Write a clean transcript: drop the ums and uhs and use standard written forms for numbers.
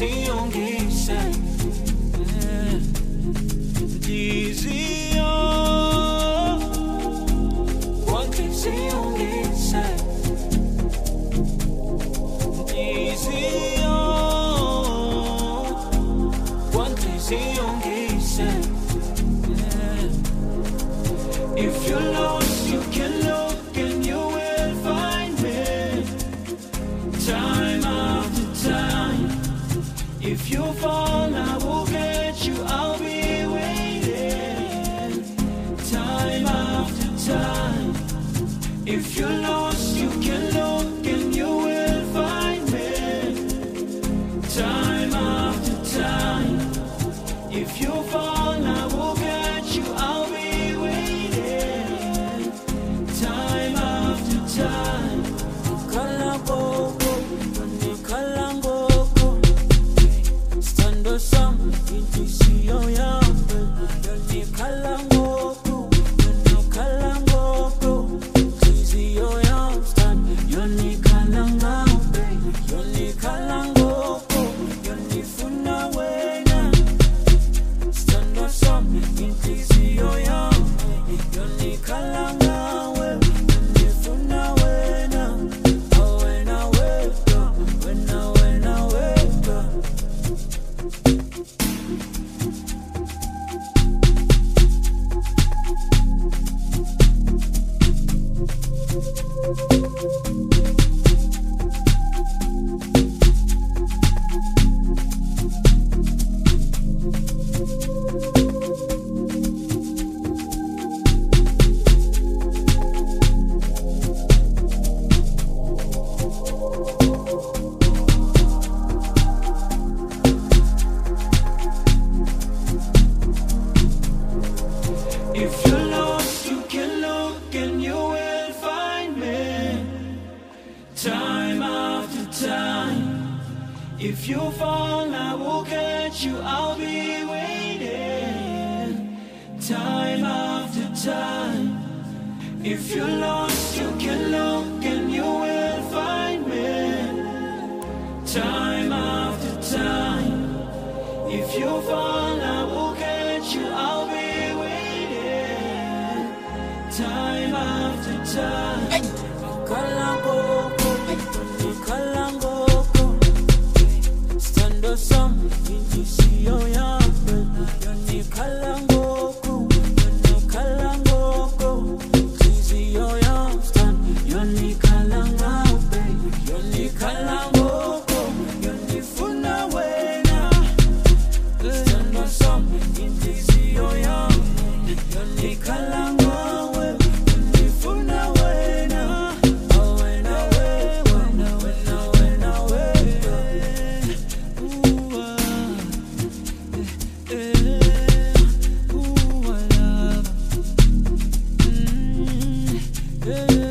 siyongise Dizio Konke siyongise Dizio Konke siyongise If you're lost, you can look and you will find me time after time. If you fall, I will get you, I'll be waiting time after time. If you're lost, you can look and you will find me time after time. If you fall, I will get you, I'll be waiting time after time. Kalangoko, kalangoko, stando sam intuition yambe. Yoni kalangoko, kalangoko, intuition yam stand. Yoni kalangambe, yoni kalangoko, yoni funa wena. Stando sam intuition yambe, yoni kalangawe, yoni funa wena. Oh, when I wake up, when I wake up. If you're lost, you can look and you will find me time after time. If you fall, I will get you, I'll be waiting time after time. If you're lost, you can look and you will find me time after time. If you fall, I will get you, I'll be waiting time after time. Kalangoko, kalangoko, stando sam intuition yambe. Yoni kalangoko, intuition yam stand. Yoni kalangambe, yoni kalangoko, yoni funa wena. Stando sam intuition yambe. Yoni kalangawe, yoni funa wena. Oh, when I wake, when I wake up. Ooh, ooh, I love. Yeah.